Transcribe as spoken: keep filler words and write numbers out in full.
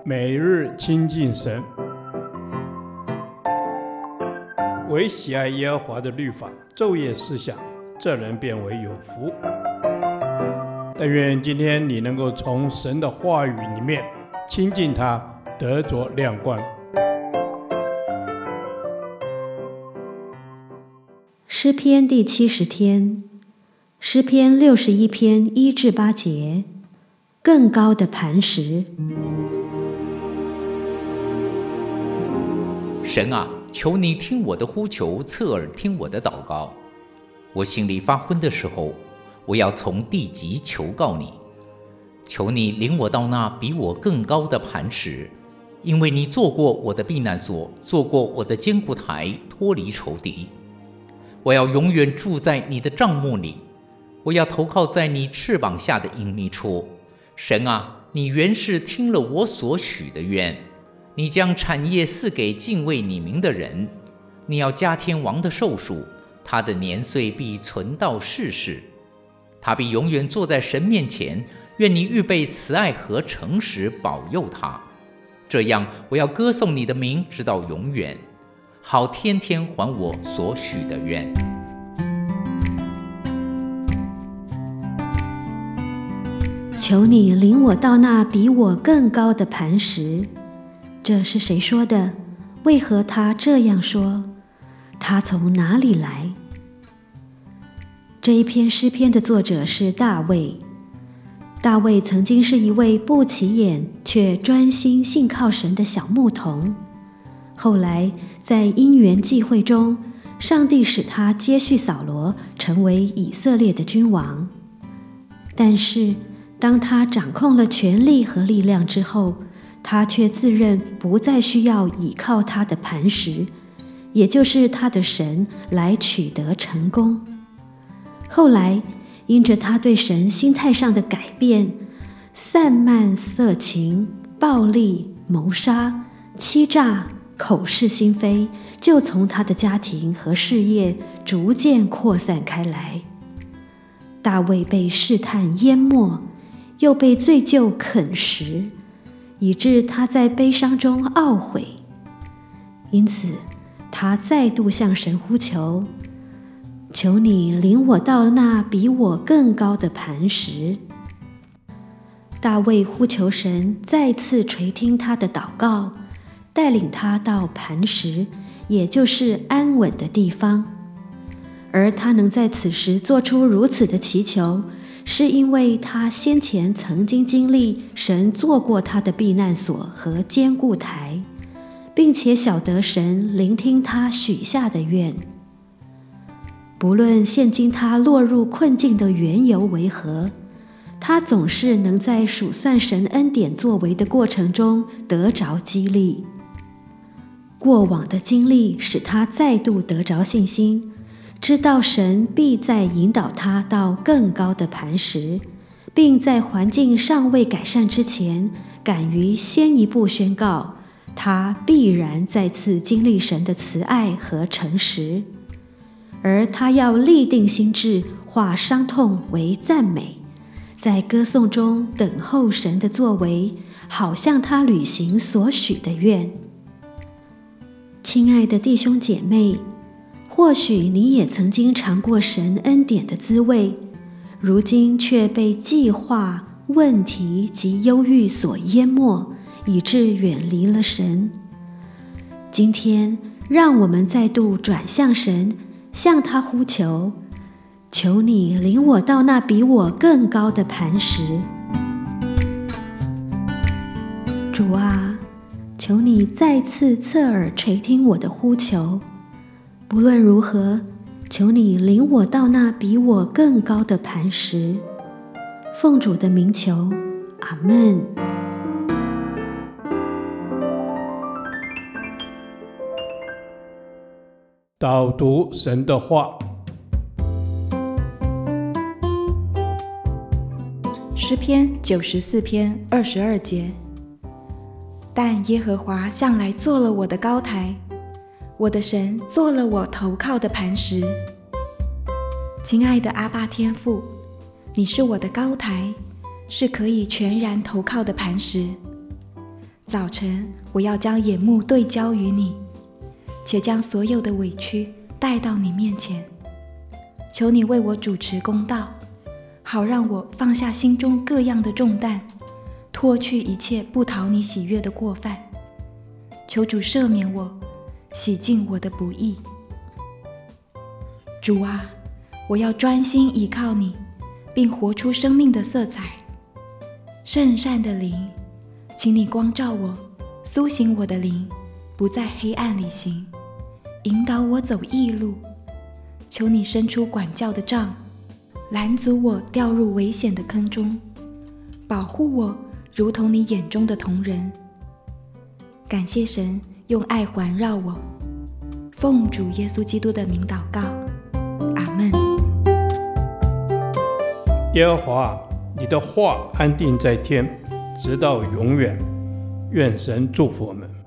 每日亲近神，唯喜爱耶和华的律法，昼夜思想，这人变为有福。但愿今天你能够从神的话语里面亲近他，得着亮光。 诗篇第七十天，诗篇六十一篇一至八节，更高的磐石。 神啊，求你听我的呼求，侧耳听我的祷告。我心里发昏的时候，我要从地极求告你。求你领我到那比我更高的磐石，因为你做过我的避难所，做过我的坚固台，脱离仇敌。我要永远住在你的帐幕里，我要投靠在你翅膀下的隐秘处。神啊，你原是听了我所许的愿，你将产业赐给敬畏你名的人。你要加添王的寿数，他的年岁必存到世世。他必永远坐在神面前，愿你预备慈爱和诚实保佑他。这样，我要歌颂你的名直到永远，好天天还我所许的愿。 求你领我到那比我更高的磐石。这是谁说的？为何他这样说？他从哪里来？这一篇诗篇的作者是大卫。大卫曾经是一位不起眼却专心信靠神的小牧童。后来在因缘际会中，上帝使他接续扫罗，成为以色列的君王。但是当他掌控了权力和力量之后，他却自认不再需要倚靠他的磐石，也就是他的神，来取得成功。后来因着他对神心态上的改变，散漫色情、暴力、谋杀、欺诈、口是心非，就从他的家庭和事业逐渐扩散开来。大卫被试探淹没，又被罪疚啃食，以致他在悲伤中懊悔。因此他再度向神呼求，求你领我到那比我更高的磐石。大卫呼求神再次垂听他的祷告，带领他到磐石，也就是安稳的地方。而他能在此时做出如此的祈求，是因为他先前曾经经历神做过他的避难所和坚固台，并且晓得神聆听他许下的愿。不论现今他落入困境的缘由为何，他总是能在数算神恩典作为的过程中得着激励。过往的经历使他再度得着信心，知道神必再引导他到更高的磐石，并在环境尚未改善之前，敢于先一步宣告，他必然再次经历神的慈爱和诚实。而他要立定心志，化伤痛为赞美，在歌颂中等候神的作为，好向他履行所许的愿。亲爱的弟兄姐妹，或许你也曾经尝过神恩典的滋味，如今却被计划、问题及忧郁所淹没，以致远离了神。今天让我们再度转向神，向他呼求，求你领我到那比我更高的磐石。主啊，求你再次侧耳垂听我的呼求。不论如何，求你领我到那比我更高的磐石。奉主的名求，阿们。 导读神的话。 诗篇九十四篇二十二节，但耶和华向来做了我的高台，我的神做了我投靠的磐石。亲爱的阿爸天父，你是我的高台，是可以全然投靠的磐石。 早晨我要将眼目对焦于你，且将所有的委屈带到你面前。求你为我主持公道，好让我放下心中各样的重担，脱去一切不讨你喜悦的过犯。求主赦免我，洗净我的不义。主啊，我要专心倚靠你，并活出生命的色彩。圣善的灵，请你光照我，苏醒我的灵，不在黑暗里行，引导我走义路。求你伸出管教的杖，拦阻我掉入危险的坑中，保护我如同你眼中的瞳人。感谢神用爱环绕我，奉主耶稣基督的名祷告，阿们。 耶和华，你的话安定在天，直到永远。愿神祝福我们。